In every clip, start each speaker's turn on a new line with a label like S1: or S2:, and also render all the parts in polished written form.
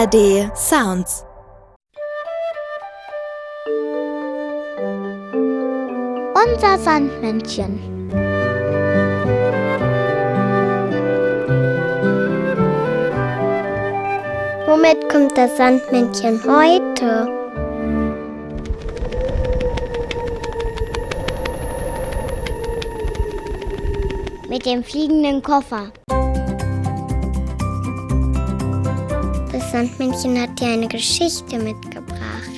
S1: ARD Sounds.
S2: Unser Sandmännchen. Womit kommt das Sandmännchen heute? Mit dem fliegenden Koffer. Das Sandmännchen hat dir eine Geschichte mitgebracht.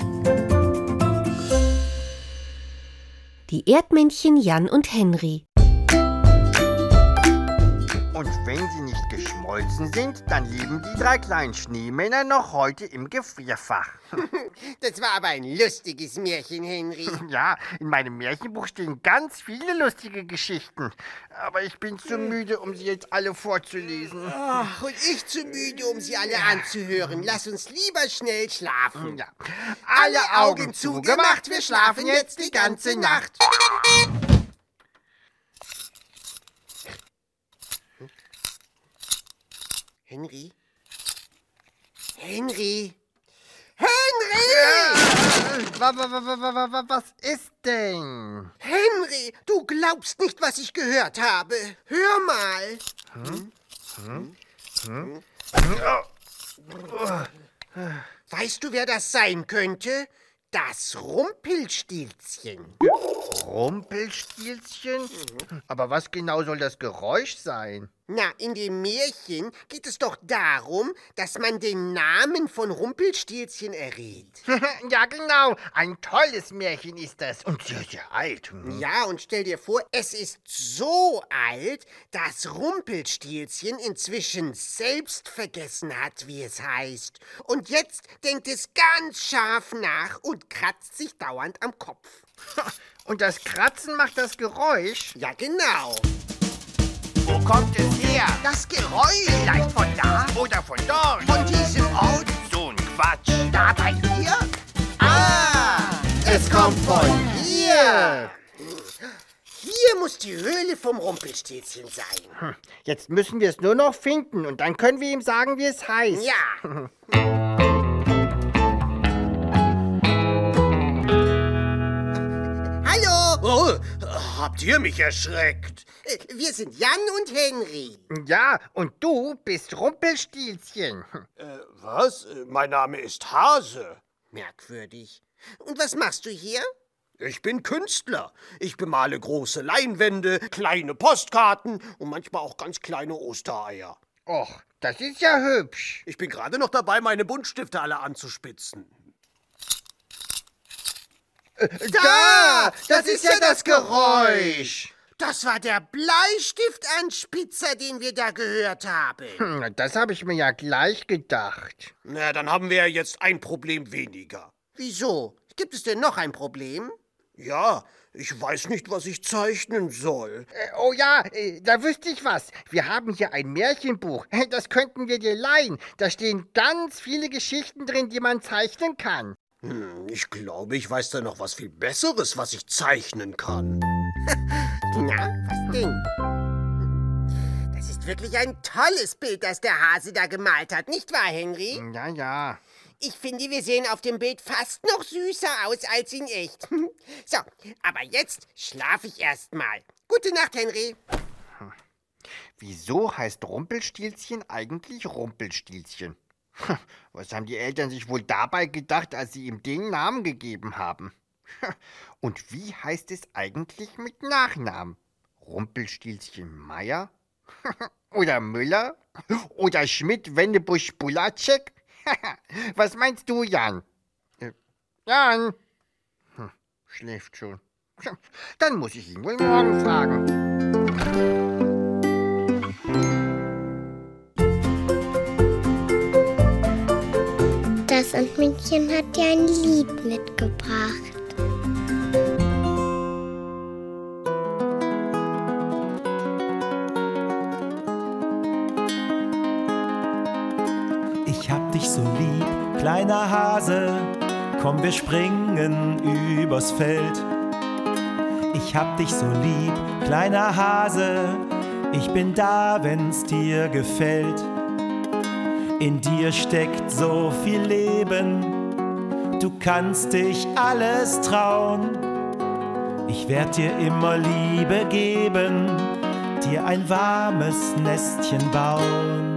S3: Die Erdmännchen Jan und Henry.
S4: Und wenn sie nicht geschmolzen sind, dann leben die 3 kleinen Schneemänner noch heute im Gefrierfach.
S5: Das war aber ein lustiges Märchen, Henry.
S4: Ja, in meinem Märchenbuch stehen ganz viele lustige Geschichten. Aber ich bin zu müde, um sie jetzt alle vorzulesen.
S5: Ach, und ich zu müde, um sie alle anzuhören. Lass uns lieber schnell schlafen.
S4: Ja.
S5: Alle Augen zugemacht, wir schlafen jetzt die ganze Nacht. Henry? Henry? Henry!
S4: Was ist denn?
S5: Henry, du glaubst nicht, was ich gehört habe. Hör mal. Weißt du, wer das sein könnte? Das Rumpelstilzchen.
S4: Rumpelstilzchen? Aber was genau soll das Geräusch sein?
S5: Na, in dem Märchen geht es doch darum, dass man den Namen von Rumpelstilzchen errät.
S4: Ja, genau. Ein tolles Märchen ist das. Und sehr, sehr alt.
S5: Ja, und stell dir vor, es ist so alt, dass Rumpelstilzchen inzwischen selbst vergessen hat, wie es heißt. Und jetzt denkt es ganz scharf nach und kratzt sich dauernd am Kopf.
S4: Und das Kratzen macht das Geräusch?
S5: Ja, genau.
S4: Wo kommt es her?
S5: Das Geräusch.
S4: Vielleicht von da oder von dort?
S5: Von diesem Ort.
S4: So ein Quatsch.
S5: Da bei dir? Ah, es kommt von hier. Hier muss die Höhle vom Rumpelstilzchen sein.
S4: Jetzt müssen wir es nur noch finden und dann können wir ihm sagen, wie es heißt.
S5: Ja. Hallo.
S6: Oh, habt ihr mich erschreckt?
S5: Wir sind Jan und Henry.
S4: Ja, und du bist Rumpelstilzchen.
S6: Was? Mein Name ist Hase.
S5: Merkwürdig. Und was machst du hier?
S6: Ich bin Künstler. Ich bemale große Leinwände, kleine Postkarten und manchmal auch ganz kleine Ostereier.
S4: Och, das ist ja hübsch.
S6: Ich bin gerade noch dabei, meine Buntstifte alle anzuspitzen.
S5: Da! Das ist ja das Geräusch. Das war der Bleistiftanspitzer, den wir da gehört haben.
S4: Das habe ich mir ja gleich gedacht.
S6: Na, dann haben wir ja jetzt ein Problem weniger.
S5: Wieso? Gibt es denn noch ein Problem?
S6: Ja, ich weiß nicht, was ich zeichnen soll.
S4: Oh ja, da wüsste ich was. Wir haben hier ein Märchenbuch. Das könnten wir dir leihen. Da stehen ganz viele Geschichten drin, die man zeichnen kann.
S6: Ich glaube, ich weiß da noch was viel Besseres, was ich zeichnen kann.
S5: Na, was denn? Das ist wirklich ein tolles Bild, das der Hase da gemalt hat, nicht wahr, Henry?
S4: Ja, ja.
S5: Ich finde, wir sehen auf dem Bild fast noch süßer aus als in echt. So, aber jetzt schlafe ich erst mal. Gute Nacht, Henry.
S4: Wieso heißt Rumpelstilzchen eigentlich Rumpelstilzchen? Was haben die Eltern sich wohl dabei gedacht, als sie ihm den Namen gegeben haben? Und wie heißt es eigentlich mit Nachnamen? Rumpelstilzchen Meier? Oder Müller? Oder Schmidt-Wendebusch-Bulacek? Was meinst du, Jan? Jan? Schläft schon. Dann muss ich ihn wohl morgen fragen.
S2: Das Sandmännchen hat dir ein Lied mitgebracht.
S7: Ich hab dich so lieb, kleiner Hase, komm, wir springen übers Feld. Ich hab dich so lieb, kleiner Hase, ich bin da, wenn's dir gefällt. In dir steckt so viel Leben, du kannst dich alles trauen. Ich werd dir immer Liebe geben, dir ein warmes Nestchen bauen.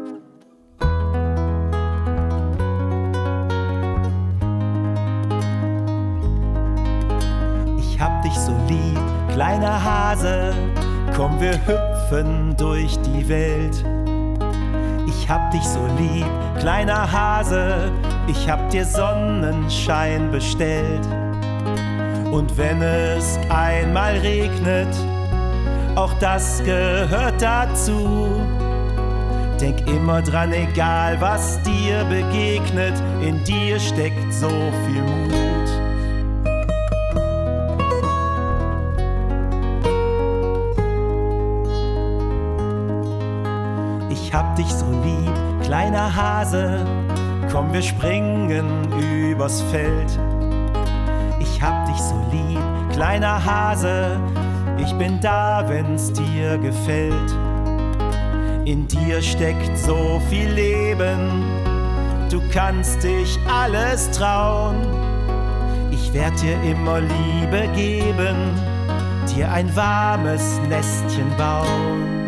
S7: Ich hab dich so lieb, kleiner Hase, komm, wir hüpfen durch die Welt. Ich hab dich so lieb, kleiner Hase, ich hab dir Sonnenschein bestellt. Und wenn es einmal regnet, auch das gehört dazu. Denk immer dran, egal was dir begegnet, in dir steckt so viel Mut. Ich hab dich so lieb, kleiner Hase, komm, wir springen übers Feld. Ich hab dich so lieb, kleiner Hase, ich bin da, wenn's dir gefällt. In dir steckt so viel Leben, du kannst dich alles trauen. Ich werd dir immer Liebe geben, dir ein warmes Nestchen bauen.